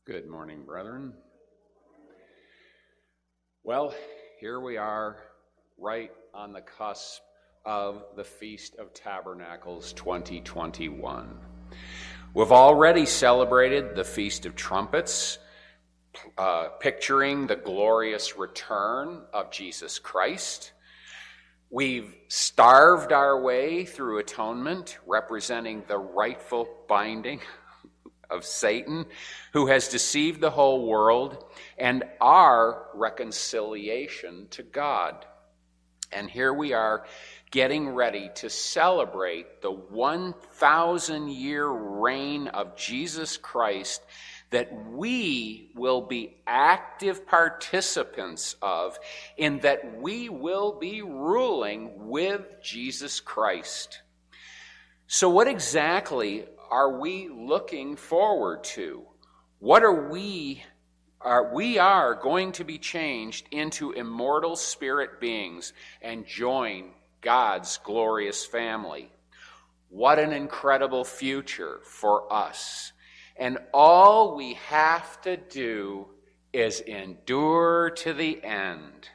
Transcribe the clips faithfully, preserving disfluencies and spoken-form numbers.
Good morning, brethren. Well, here we are right on the cusp of the Feast of Tabernacles twenty twenty-one. We've already celebrated the Feast of Trumpets, uh, picturing the glorious return of Jesus Christ. We've starved our way through atonement, representing the rightful binding of Satan, who has deceived the whole world, and our reconciliation to God. And here we are getting ready to celebrate the one thousand year reign of Jesus Christ that we will be active participants of, in that we will be ruling with Jesus Christ. So what exactly are we looking forward to? What are we are we are going to be changed into immortal spirit beings and join God's glorious family. What an incredible future for us. And all we have to do is endure to the end.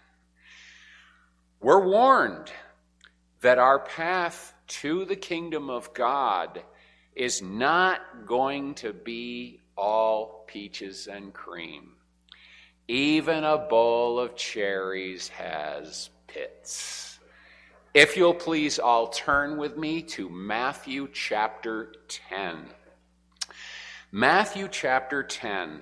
We're warned that our path to the kingdom of God is not going to be all peaches and cream. Even a bowl of cherries has pits. If you'll please all turn with me to Matthew chapter ten. Matthew chapter ten.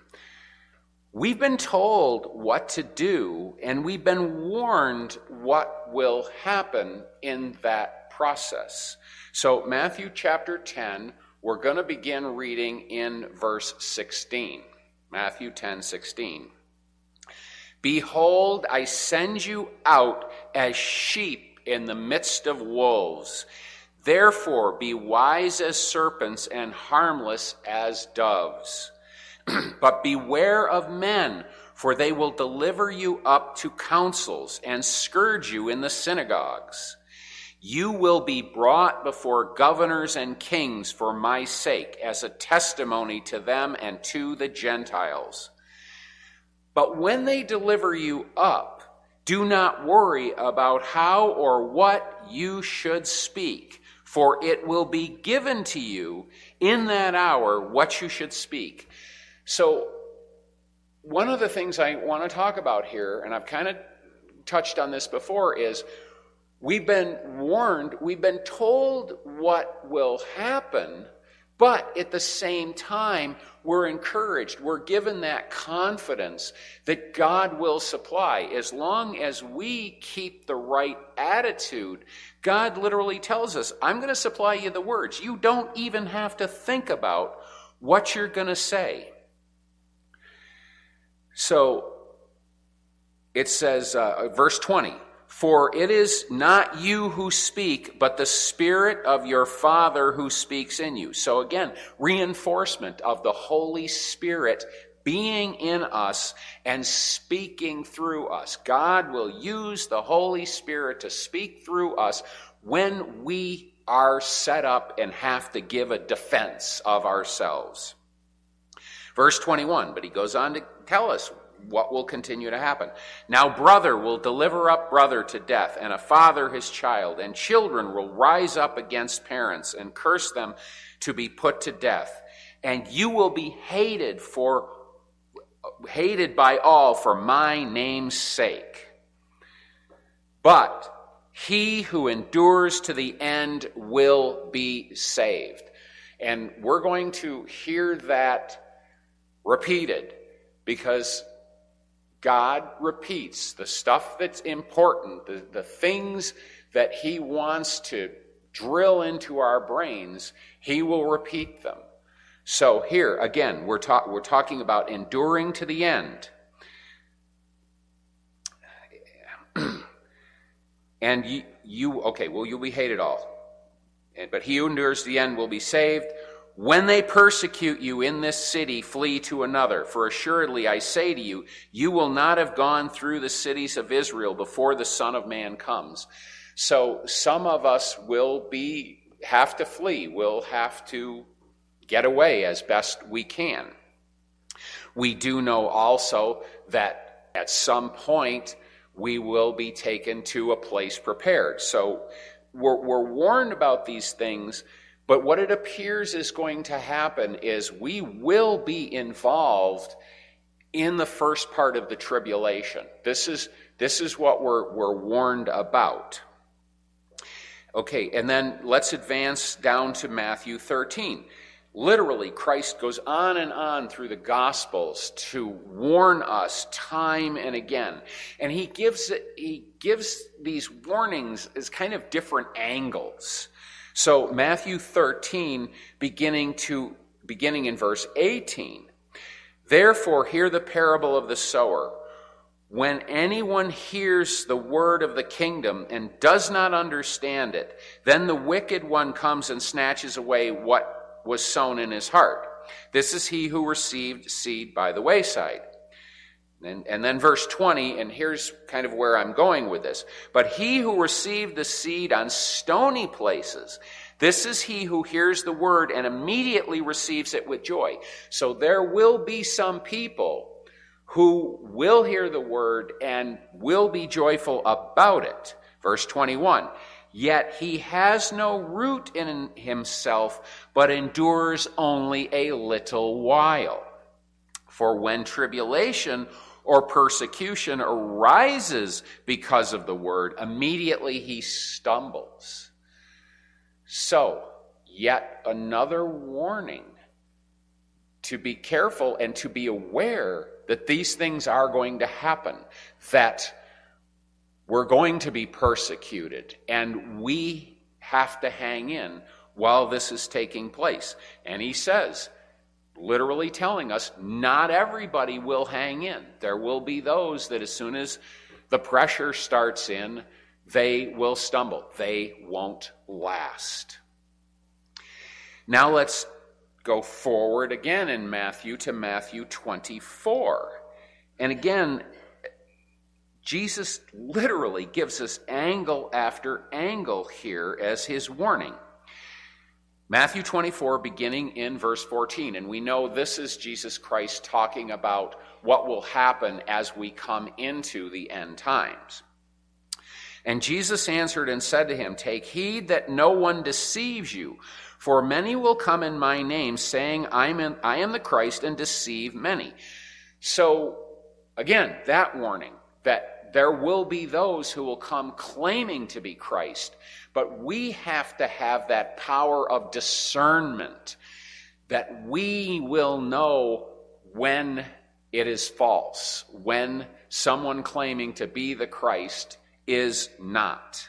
We've been told what to do, and we've been warned what will happen in that process. So Matthew chapter ten, we're going to begin reading in verse sixteen. Matthew ten sixteen. Behold, I send you out as sheep in the midst of wolves. Therefore be wise as serpents and harmless as doves. But beware of men, for they will deliver you up to councils and scourge you in the synagogues. You will be brought before governors and kings for my sake, as a testimony to them and to the Gentiles. But when they deliver you up, do not worry about how or what you should speak, for it will be given to you in that hour what you should speak. So, one of the things I want to talk about here, and I've kind of touched on this before, is we've been warned, we've been told what will happen, but at the same time, we're encouraged, we're given that confidence that God will supply. As long as we keep the right attitude, God literally tells us, I'm going to supply you the words. You don't even have to think about what you're going to say. So, it says, uh, verse twenty, for it is not you who speak, but the Spirit of your Father who speaks in you. So again, reinforcement of the Holy Spirit being in us and speaking through us. God will use the Holy Spirit to speak through us when we are set up and have to give a defense of ourselves. Verse twenty-one, but he goes on to tell us what will continue to happen. Now brother will deliver up brother to death, and a father his child, and children will rise up against parents and curse them to be put to death. And you will be hated for hated by all for my name's sake. But he who endures to the end will be saved. And we're going to hear that repeated, because God repeats the stuff that's important, the, the things that he wants to drill into our brains, he will repeat them. So here, again, we're, ta- we're talking about enduring to the end. And you, you, okay, well, you'll be hated all. But he who endures to the end will be saved. When they persecute you in this city, flee to another. For assuredly I say to you, you will not have gone through the cities of Israel before the Son of Man comes. So some of us will be have to flee. We'll have to get away as best we can. We do know also that at some point we will be taken to a place prepared. So we're, we're warned about these things, but what it appears is going to happen is we will be involved in the first part of the tribulation. This is, this is what we're, we're warned about. Okay, and then let's advance down to Matthew thirteen. Literally, Christ goes on and on through the Gospels to warn us time and again. And he gives it, he gives these warnings as kind of different angles. So Matthew thirteen, beginning to beginning in verse eighteen. Therefore, hear the parable of the sower. When anyone hears the word of the kingdom and does not understand it, then the wicked one comes and snatches away what was sown in his heart. This is he who received seed by the wayside. And, and then verse twenty, and here's kind of where I'm going with this. But he who received the seed on stony places, this is he who hears the word and immediately receives it with joy. So there will be some people who will hear the word and will be joyful about it. Verse twenty-one, yet he has no root in himself, but endures only a little while. For when tribulation or persecution arises because of the word, immediately he stumbles. So, yet another warning to be careful and to be aware that these things are going to happen, that we're going to be persecuted, and we have to hang in while this is taking place. And he says, literally telling us, not everybody will hang in. There will be those that as soon as the pressure starts in, they will stumble. They won't last. Now let's go forward again in Matthew to Matthew twenty-four. And again, Jesus literally gives us angle after angle here as his warning. Matthew twenty-four, beginning in verse fourteen. And we know this is Jesus Christ talking about what will happen as we come into the end times. And Jesus answered and said to him, take heed that no one deceives you. For many will come in my name, saying, I'm in, I am the Christ, and deceive many. So, again, that warning, that there will be those who will come claiming to be Christ. But we have to have that power of discernment, that we will know when it is false, when someone claiming to be the Christ is not.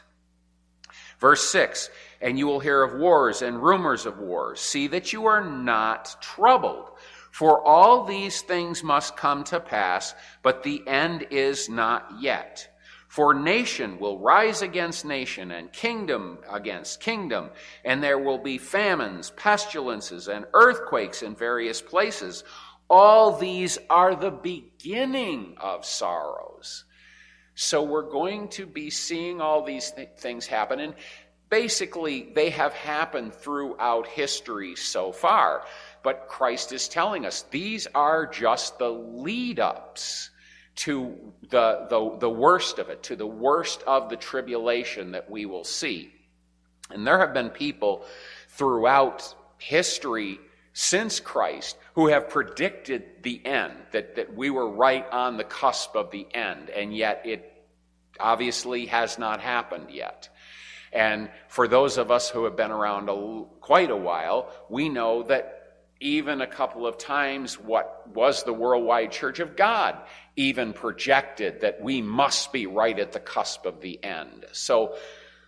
Verse six, and you will hear of wars and rumors of wars. See that you are not troubled, for all these things must come to pass, but the end is not yet. For nation will rise against nation, and kingdom against kingdom, and there will be famines, pestilences, and earthquakes in various places. All these are the beginning of sorrows. So we're going to be seeing all these th- things happen, and basically they have happened throughout history so far. But Christ is telling us these are just the lead-ups to the, the, the worst of it, to the worst of the tribulation that we will see. And there have been people throughout history since Christ who have predicted the end, that, that we were right on the cusp of the end, and yet it obviously has not happened yet. And for those of us who have been around a, quite a while, we know that even a couple of times what was the Worldwide Church of God even projected that we must be right at the cusp of the end. So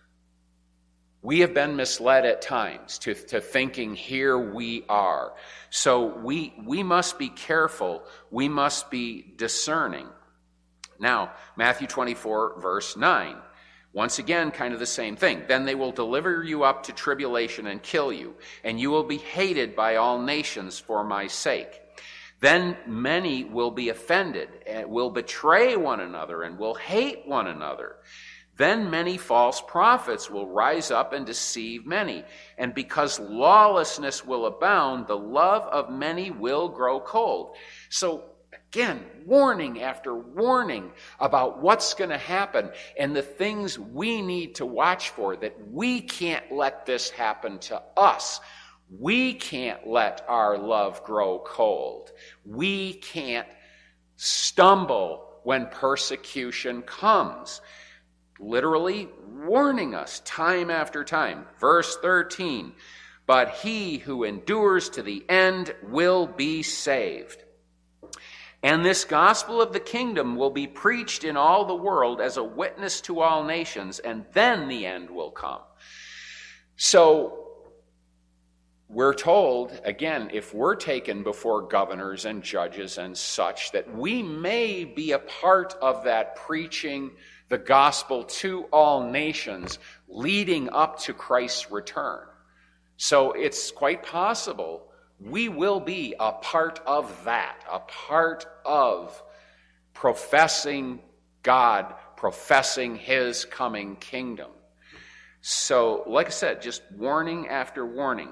we have been misled at times to, to thinking here we are. So we, we must be careful. We must be discerning. Now, Matthew twenty-four, verse nine. Once again, kind of the same thing. Then they will deliver you up to tribulation and kill you, and you will be hated by all nations for my sake. Then many will be offended, and will betray one another, and will hate one another. Then many false prophets will rise up and deceive many. And because lawlessness will abound, the love of many will grow cold. So again, warning after warning about what's going to happen and the things we need to watch for, that we can't let this happen to us. We can't let our love grow cold. We can't stumble when persecution comes. Literally warning us time after time. Verse thirteen, but he who endures to the end will be saved. And this gospel of the kingdom will be preached in all the world as a witness to all nations, and then the end will come. So we're told, again, if we're taken before governors and judges and such, that we may be a part of that preaching the gospel to all nations leading up to Christ's return. So it's quite possible we will be a part of that, a part of professing God, professing his coming kingdom. So, like I said, just warning after warning.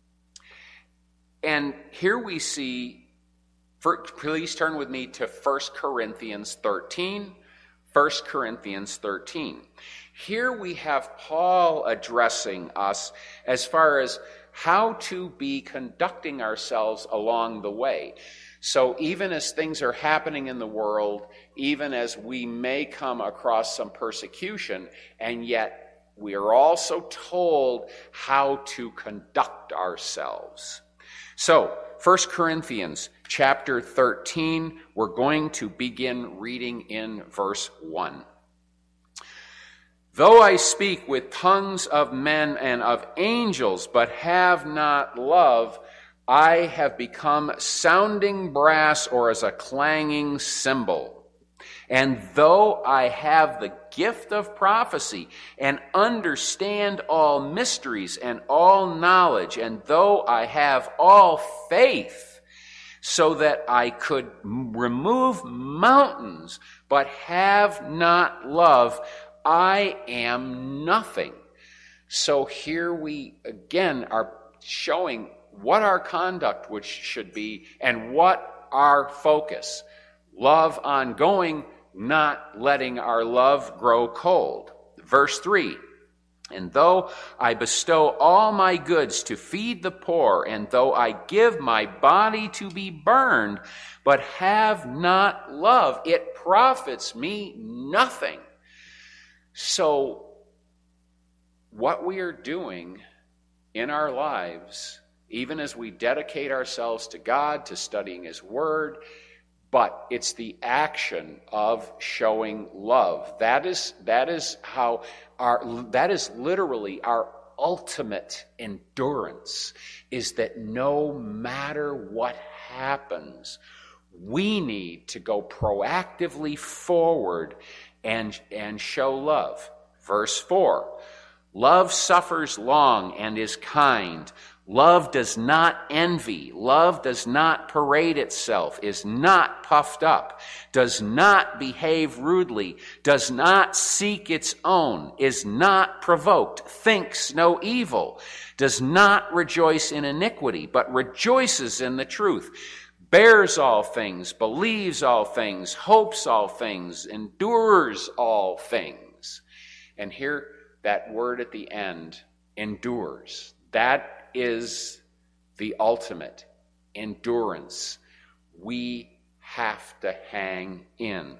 And here we see, for, please turn with me to First Corinthians thirteen. First Corinthians thirteen. Here we have Paul addressing us as far as how to be conducting ourselves along the way. So even as things are happening in the world, even as we may come across some persecution, and yet we are also told how to conduct ourselves. So, First Corinthians chapter thirteen, we're going to begin reading in verse one. Though I speak with tongues of men and of angels, but have not love, I have become sounding brass or as a clanging cymbal. And though I have the gift of prophecy and understand all mysteries and all knowledge, and though I have all faith so that I could remove mountains, but have not love, I am nothing. So here we again are showing what our conduct which should be and what our focus. Love ongoing, not letting our love grow cold. Verse three, and though I bestow all my goods to feed the poor, and though I give my body to be burned, but have not love, it profits me nothing. So, what we are doing in our lives, even as we dedicate ourselves to God, to studying his word, but it's the action of showing love. That is, that is how our, that is literally our ultimate endurance, is that no matter what happens, we need to go proactively forward and, and show love. Verse four, love suffers long and is kind. Love does not envy. Love does not parade itself, is not puffed up, does not behave rudely, does not seek its own, is not provoked, thinks no evil, does not rejoice in iniquity, but rejoices in the truth, bears all things, believes all things, hopes all things, endures all things. And here, that word at the end, endures. That is the ultimate endurance. We have to hang in.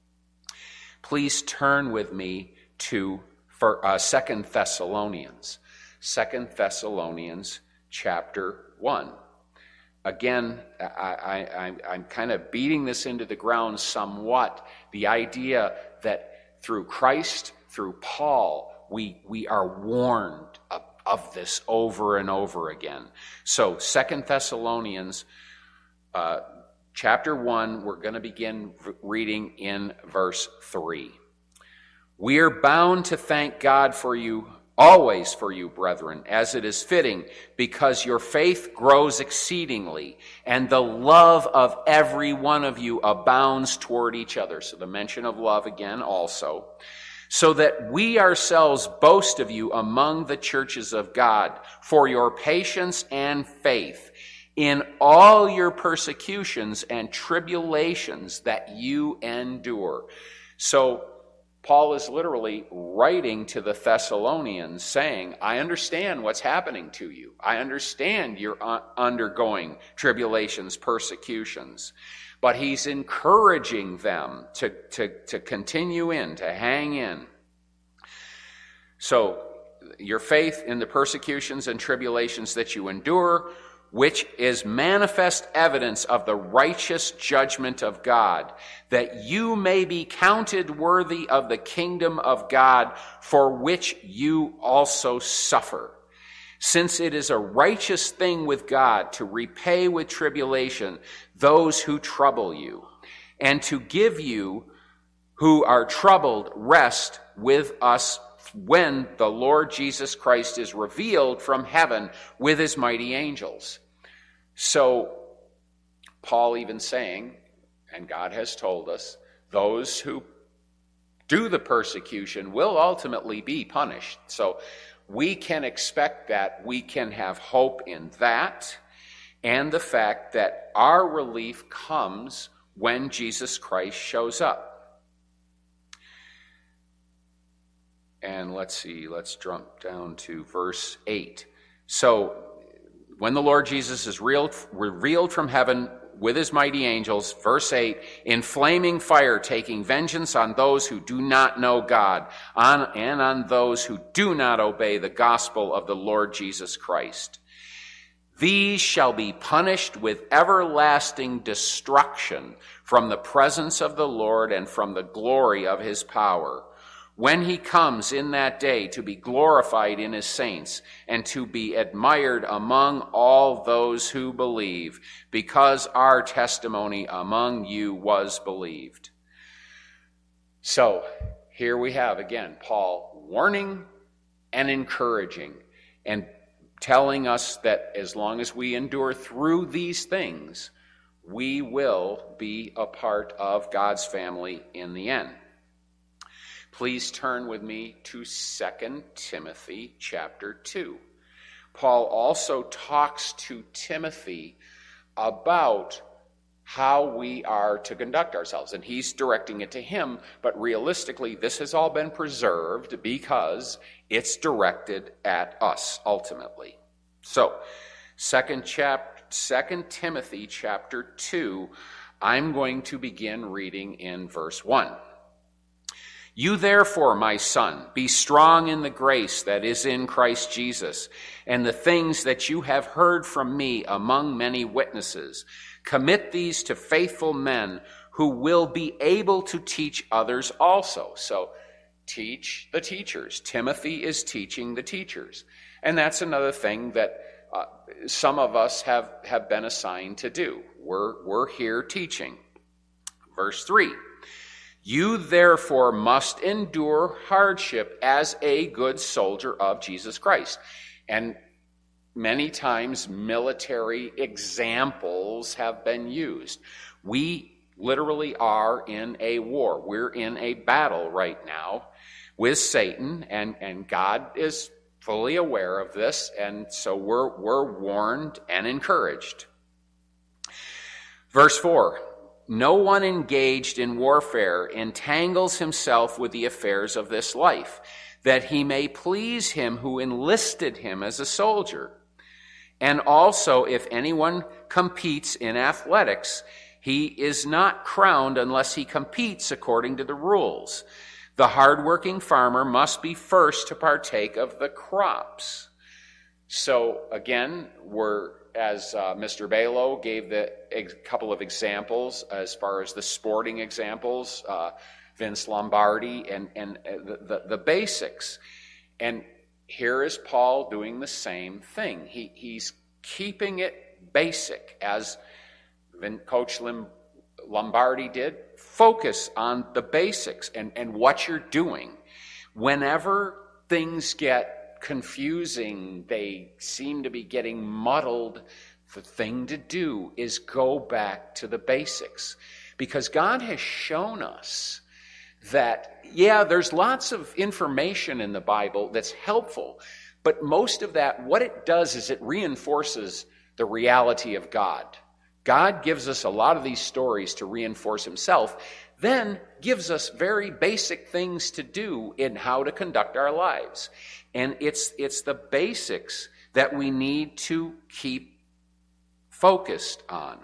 Please turn with me to for uh, Second Thessalonians. Second Thessalonians chapter one. Again, I, I, I'm kind of beating this into the ground somewhat. The idea that through Christ, through Paul, we, we are warned of, of this over and over again. So, Second Thessalonians uh, chapter one, we're going to begin reading in verse three. We are bound to thank God for you, always for you, brethren, as it is fitting, because your faith grows exceedingly, and the love of every one of you abounds toward each other. So the mention of love again also. so that we ourselves boast of you among the churches of God for your patience and faith in all your persecutions and tribulations that you endure. So Paul is literally writing to the Thessalonians saying, I understand what's happening to you. I understand you're undergoing tribulations, persecutions. But he's encouraging them to, to, to continue in, to hang in. So your faith in the persecutions and tribulations that you endure, which is manifest evidence of the righteous judgment of God, that you may be counted worthy of the kingdom of God, for which you also suffer. Since it is a righteous thing with God to repay with tribulation those who trouble you, and to give you who are troubled rest with us when the Lord Jesus Christ is revealed from heaven with his mighty angels. So, Paul even saying, and God has told us, those who do the persecution will ultimately be punished. So, we can expect that. We can have hope in that, and the fact that our relief comes when Jesus Christ shows up. And let's see, let's jump down to verse eight. So, when the Lord Jesus is revealed, revealed from heaven with his mighty angels, verse eight, in flaming fire taking vengeance on those who do not know God, on, and on those who do not obey the gospel of the Lord Jesus Christ. These shall be punished with everlasting destruction from the presence of the Lord and from the glory of his power, when he comes in that day to be glorified in his saints and to be admired among all those who believe, because our testimony among you was believed. So, here we have again Paul warning and encouraging and telling us that as long as we endure through these things, we will be a part of God's family in the end. Please turn with me to Second Timothy chapter two. Paul also talks to Timothy about how we are to conduct ourselves, and he's directing it to him, but realistically this has all been preserved because it's directed at us ultimately. So, second chap- Second Timothy chapter two, I'm going to begin reading in verse one. You therefore, my son, be strong in the grace that is in Christ Jesus, and the things that you have heard from me among many witnesses, commit these to faithful men who will be able to teach others also. So, teach the teachers. Timothy is teaching the teachers. And that's another thing that uh, some of us have, have been assigned to do. We're, we're here teaching. Verse three. You therefore must endure hardship as a good soldier of Jesus Christ. And many times military examples have been used. We literally are in a war. We're in a battle right now with Satan, and, and God is fully aware of this, and so we're, we're warned and encouraged. Verse four. No one engaged in warfare entangles himself with the affairs of this life, that he may please him who enlisted him as a soldier. And also, if anyone competes in athletics, he is not crowned unless he competes according to the rules. The hardworking farmer must be first to partake of the crops. So, again, we're as uh, Mister Balo gave the ex- couple of examples as far as the sporting examples, uh, Vince Lombardi, and, and uh, the, the, the basics. And here is Paul doing the same thing. He, he's keeping it basic, as Vin, Coach Lim, Lombardi did. Focus on the basics and, and what you're doing. Whenever things get confusing, they seem to be getting muddled, the thing to do is go back to the basics. Because God has shown us that, yeah, there's lots of information in the Bible that's helpful, but most of that, what it does is it reinforces the reality of God. God gives us a lot of these stories to reinforce himself, then gives us very basic things to do in how to conduct our lives. And it's, it's the basics that we need to keep focused on.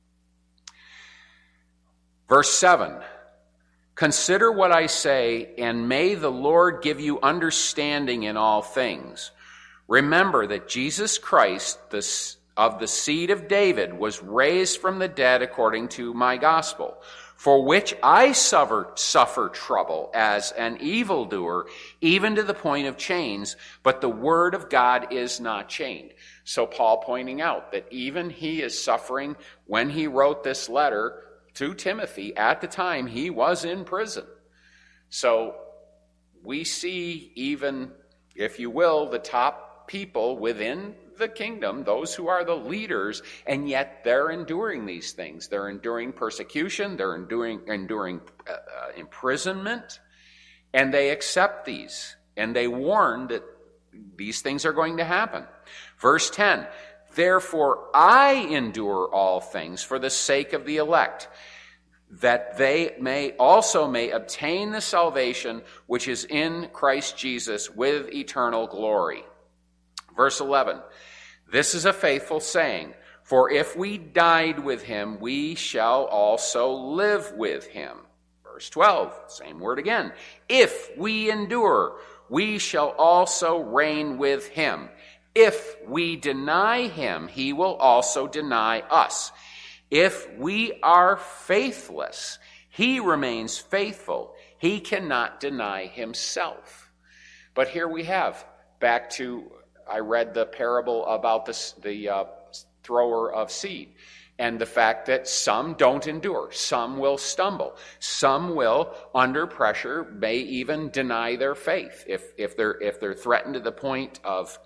Verse seven, consider what I say, and may the Lord give you understanding in all things. Remember that Jesus Christ, the, of the seed of David, was raised from the dead according to my gospel, for which I suffer, suffer trouble as an evildoer, even to the point of chains, but the word of God is not chained. So Paul pointing out that even he is suffering when he wrote this letter to Timothy. At the time, he was in prison. So we see even, if you will, the top people within the kingdom, those who are the leaders, and yet they're enduring these things. They're enduring persecution, they're enduring, enduring uh, uh, imprisonment, and they accept these, and they warn that these things are going to happen. Verse ten, therefore I endure all things for the sake of the elect, that they may also may obtain the salvation which is in Christ Jesus with eternal glory. Verse eleven, this is a faithful saying, for if we died with him, we shall also live with him. Verse twelve, same word again. If we endure, we shall also reign with him. If we deny him, he will also deny us. If we are faithless, he remains faithful. He cannot deny himself. But here we have, back to, I read the parable about the, the uh, thrower of seed, and the fact that some don't endure, some will stumble, some will, under pressure, may even deny their faith. If, if, they're, if they're threatened to the point of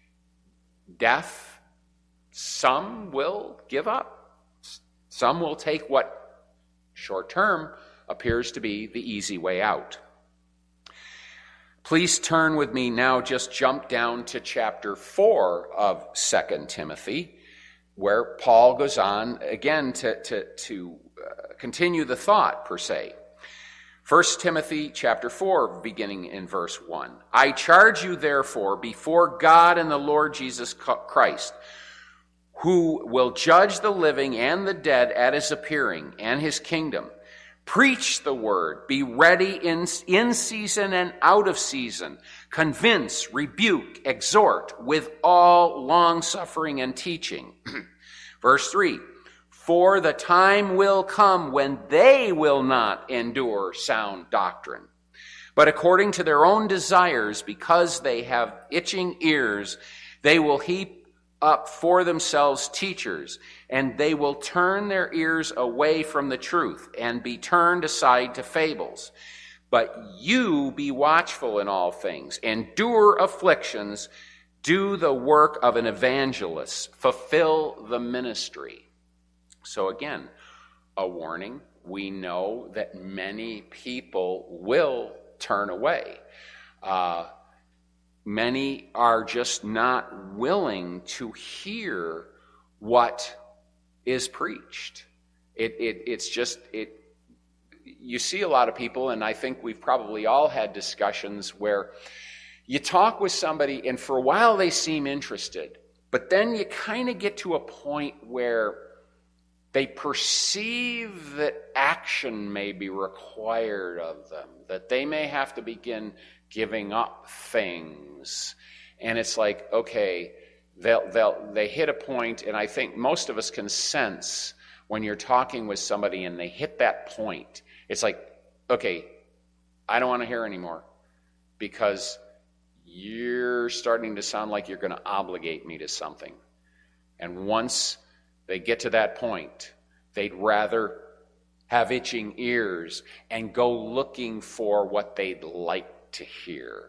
death, some will give up. Some will take what short-term appears to be the easy way out. Please turn with me now, just jump down to chapter four of Second Timothy, where Paul goes on again to, to, to uh, continue the thought, per se. First Timothy chapter four, beginning in verse one. I charge you therefore before God and the Lord Jesus Christ, who will judge the living and the dead at his appearing and his kingdom. Preach the word, be ready in, in season and out of season. Convince, rebuke, exhort with all long-suffering and teaching. Verse three, for the time will come when they will not endure sound doctrine, but according to their own desires, because they have itching ears, they will heap up for themselves teachers, and they will turn their ears away from the truth and be turned aside to fables. But you be watchful in all things, endure afflictions, do the work of an evangelist, fulfill the ministry. So again, a warning. We know that many people will turn away. Uh, many are just not willing to hear what is preached. It, it, it's just, it. You see a lot of people, and I think we've probably all had discussions where you talk with somebody and for a while they seem interested, but then you kind of get to a point where they perceive that action may be required of them, that they may have to begin giving up things. And it's like, okay, they'll, they'll, they hit a point, and I think most of us can sense when you're talking with somebody and they hit that point, it's like, okay, I don't want to hear anymore because you're starting to sound like you're going to obligate me to something. And once they get to that point, they'd rather have itching ears and go looking for what they'd like to hear.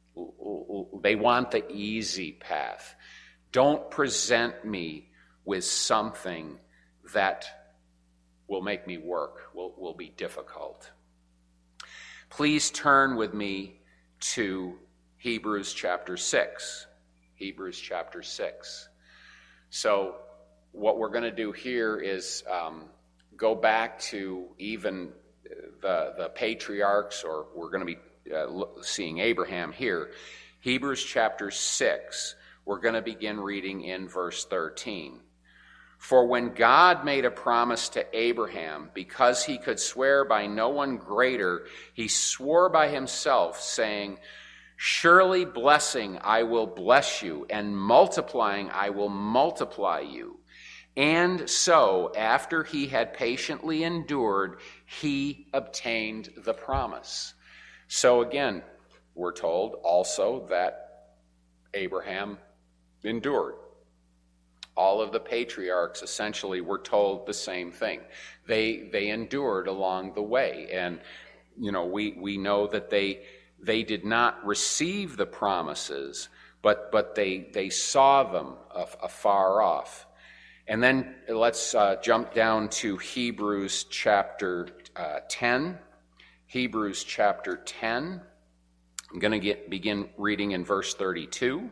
They want the easy path. Don't present me with something that will make me work, will, will be difficult. please turn with me to Hebrews chapter six. Hebrews chapter six. So what we're going to do here is um, go back to even the, the patriarchs, or we're going to be uh, seeing Abraham here. Hebrews chapter six, we're going to begin reading in verse thirteen. For when God made a promise to Abraham, because he could swear by no one greater, he swore by himself, saying, surely blessing I will bless you, and multiplying I will multiply you. And so, after he had patiently endured, he obtained the promise. So again, we're told also that Abraham endured. All of the patriarchs essentially were told the same thing. They they endured along the way. And, you know, we, we know that they they did not receive the promises, but but they they saw them afar off. And then let's uh, jump down to Hebrews chapter uh, ten. Hebrews chapter ten. I'm going to get begin reading in verse thirty-two.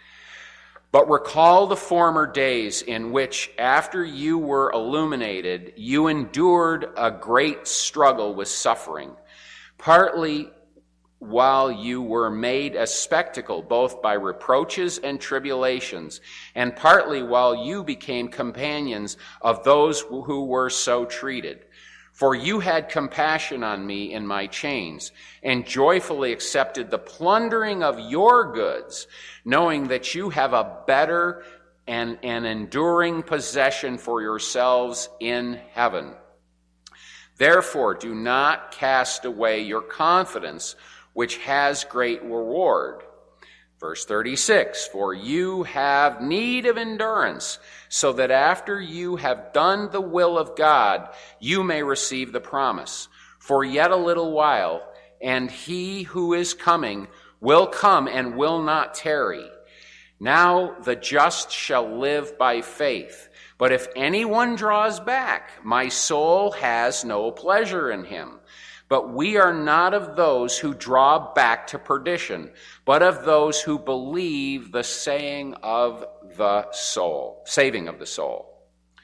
But recall the former days in which, after you were illuminated, you endured a great struggle with suffering, partly while you were made a spectacle both by reproaches and tribulations, and partly while you became companions of those who were so treated. For you had compassion on me in my chains, and joyfully accepted the plundering of your goods, knowing that you have a better and an enduring possession for yourselves in heaven. Therefore, do not cast away your confidence, which has great reward. Verse thirty-six, for you have need of endurance, so that after you have done the will of God, you may receive the promise. For yet a little while, and he who is coming will come and will not tarry. Now the just shall live by faith. But if anyone draws back, my soul has no pleasure in him. But we are not of those who draw back to perdition, but of those who believe the saying of the soul, saving of the soul.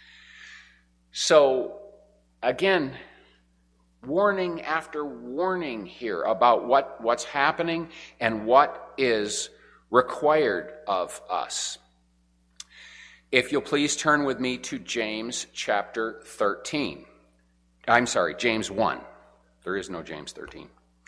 So, again, warning after warning here about what, what's happening and what is required of us. If you'll please turn with me to James chapter thirteen. I'm sorry, James one. There is no James thirteen.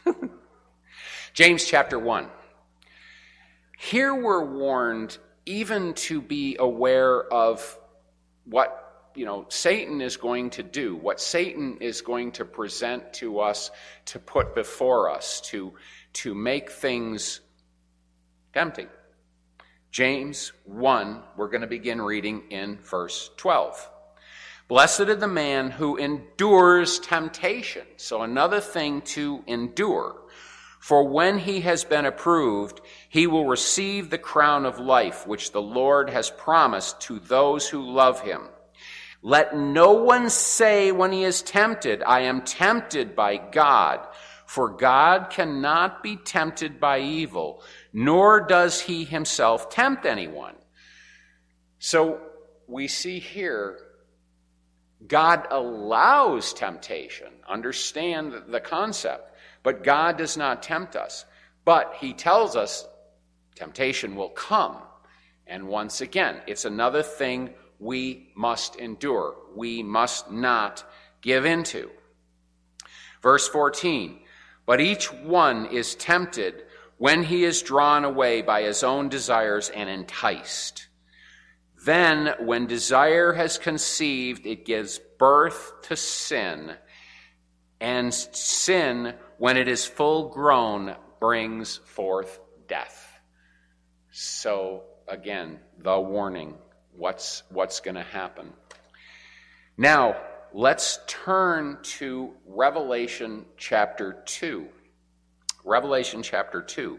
James chapter one. Here we're warned even to be aware of what, you know, Satan is going to do, what Satan is going to present to us, to put before us, to, to make things tempting. James one, we're going to begin reading in verse twelve. Blessed is the man who endures temptation. So another thing to endure. For when he has been approved, he will receive the crown of life, which the Lord has promised to those who love him. Let no one say when he is tempted, I am tempted by God. For God cannot be tempted by evil, nor does he himself tempt anyone. So we see here, God allows temptation. Understand the concept. But God does not tempt us. But he tells us temptation will come. And once again, it's another thing we must endure. We must not give into. Verse fourteen, but each one is tempted when he is drawn away by his own desires and enticed. Then, when desire has conceived, it gives birth to sin. And sin, when it is full grown, brings forth death. So, again, the warning. What's, what's going to happen? Now, let's turn to Revelation chapter two. Revelation chapter two.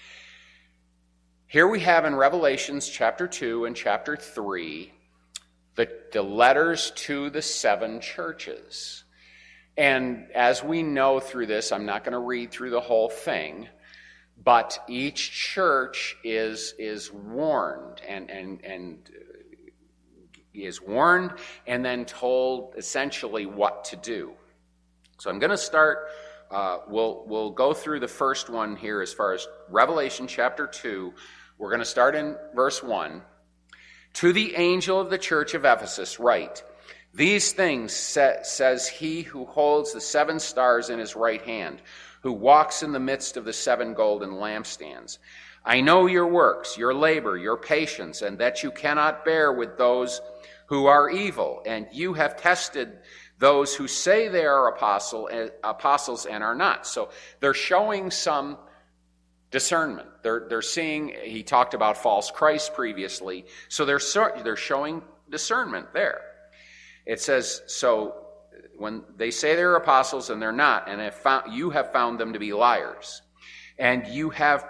Here we have in Revelations chapter two and chapter three the, the letters to the seven churches. And as we know through this, I'm not going to read through the whole thing, but each church is is warned and and and is warned and then told essentially what to do. So I'm going to start. Uh, we'll we'll go through the first one here as far as Revelation chapter two. We're going to start in verse one. To the angel of the church of Ephesus write, these things sa- says he who holds the seven stars in his right hand, who walks in the midst of the seven golden lampstands. I know your works, your labor, your patience, and that you cannot bear with those who are evil, and you have tested those who say they are apostle, apostles and are not. So they're showing some discernment. They're they're seeing, he talked about false Christ previously, so they're they're showing discernment there. It says, so when they say they're apostles and they're not, and have found, you have found them to be liars, and you have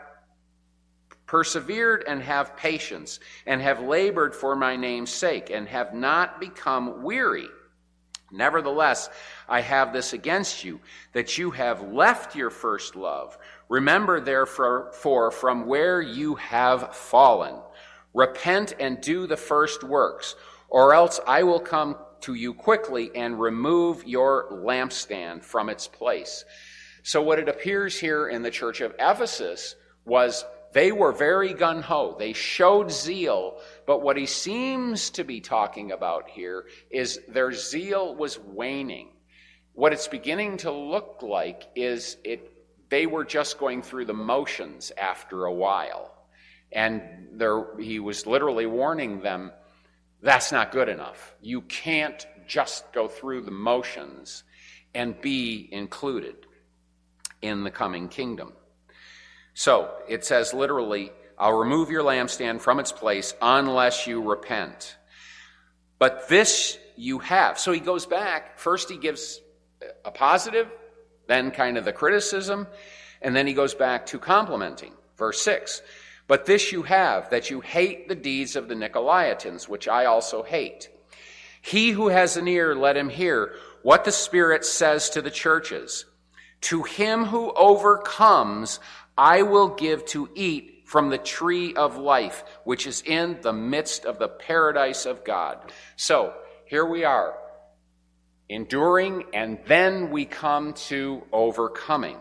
persevered and have patience, and have labored for my name's sake, and have not become weary. Nevertheless, I have this against you, that you have left your first love. Remember, therefore, from where you have fallen. Repent and do the first works, or else I will come to you quickly and remove your lampstand from its place. So what it appears here in the church of Ephesus was they were very gung-ho. They showed zeal, but what he seems to be talking about here is their zeal was waning. What it's beginning to look like is it they were just going through the motions after a while. And there, he was literally warning them, that's not good enough. You can't just go through the motions and be included in the coming kingdom. So it says literally, I'll remove your lampstand from its place unless you repent. But this you have. So he goes back. First he gives a positive, then kind of the criticism, and then he goes back to complimenting. Verse six, but this you have, that you hate the deeds of the Nicolaitans, which I also hate. He who has an ear, let him hear what the Spirit says to the churches. To him who overcomes, I will give to eat from the tree of life, which is in the midst of the paradise of God. So, here we are, enduring, and then we come to overcoming.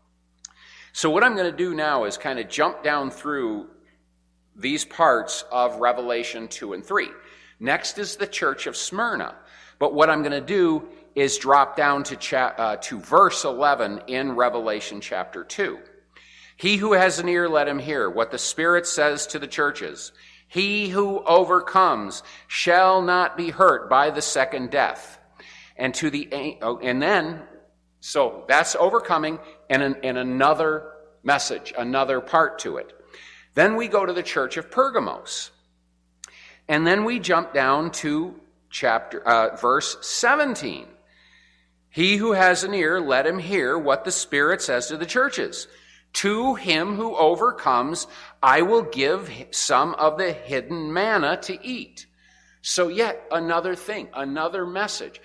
So what I'm going to do now is kind of jump down through these parts of Revelation two and three. Next is the church of Smyrna. But what I'm going to do is drop down to, cha- uh, to verse eleven in Revelation chapter two. He who has an ear, let him hear what the Spirit says to the churches. He who overcomes shall not be hurt by the second death. And to the oh, and then, so that's overcoming, and, an, and another message, another part to it. Then we go to the church of Pergamos. And then we jump down to chapter uh, verse seventeen. He who has an ear, let him hear what the Spirit says to the churches. To him who overcomes, I will give some of the hidden manna to eat. So yet another thing, another message.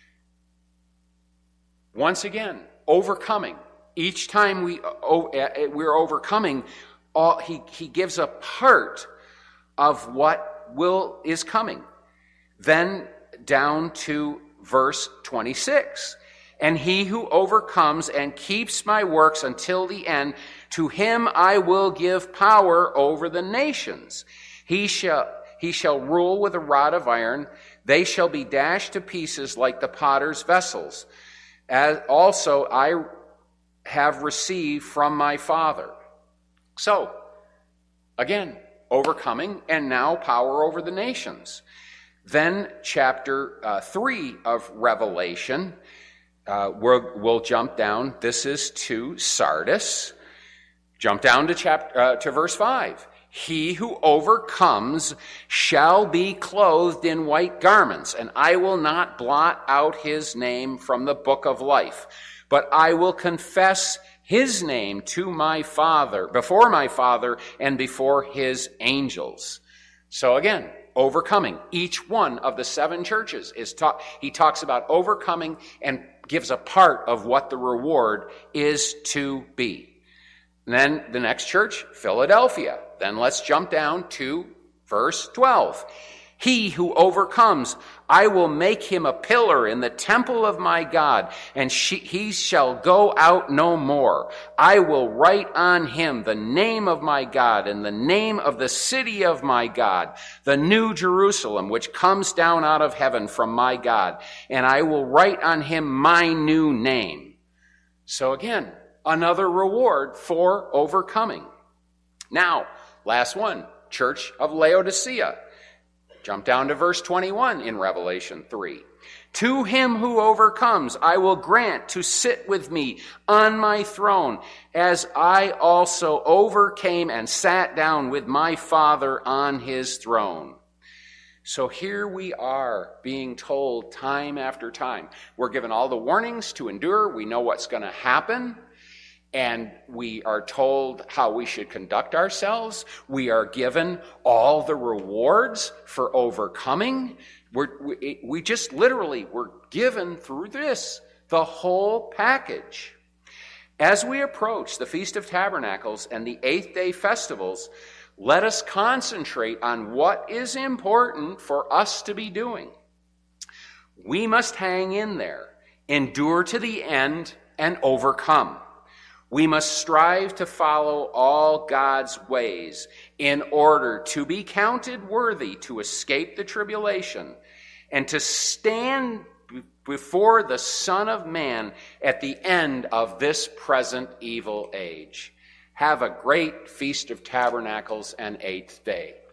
Once again, overcoming. Each time we, we're overcoming, all, he, he gives a part of what will is coming. Then down to verse twenty-six. And he who overcomes and keeps my works until the end, to him I will give power over the nations. He shall, he shall rule with a rod of iron. They shall be dashed to pieces like the potter's vessels. As also I have received from my Father. So, again, overcoming and now power over the nations. Then chapter uh, three of Revelation, uh, we'll, we'll jump down. This is to Sardis. Jump down to chapter uh, to verse five. He who overcomes shall be clothed in white garments, and I will not blot out his name from the book of life, but I will confess his name to my Father, before my Father and before his angels. So again, overcoming. Each one of the seven churches is taught. He talks about overcoming and gives a part of what the reward is to be. And then the next church, Philadelphia. Then let's jump down to verse twelve. He who overcomes, I will make him a pillar in the temple of my God, and she, he shall go out no more. I will write on him the name of my God and the name of the city of my God, the new Jerusalem, which comes down out of heaven from my God, and I will write on him my new name. So again, another reward for overcoming. Now, last one, Church of Laodicea. Jump down to verse twenty-one in Revelation three. To him who overcomes, I will grant to sit with me on my throne, as I also overcame and sat down with my Father on his throne. So here we are being told time after time. We're given all the warnings to endure. We know what's going to happen. And we are told how we should conduct ourselves. We are given all the rewards for overcoming. We're, we, we just literally were given through this the whole package. As we approach the Feast of Tabernacles and the eighth day festivals, let us concentrate on what is important for us to be doing. We must hang in there, endure to the end, and overcome. We must strive to follow all God's ways in order to be counted worthy to escape the tribulation and to stand before the Son of Man at the end of this present evil age. Have a great Feast of Tabernacles and eighth day.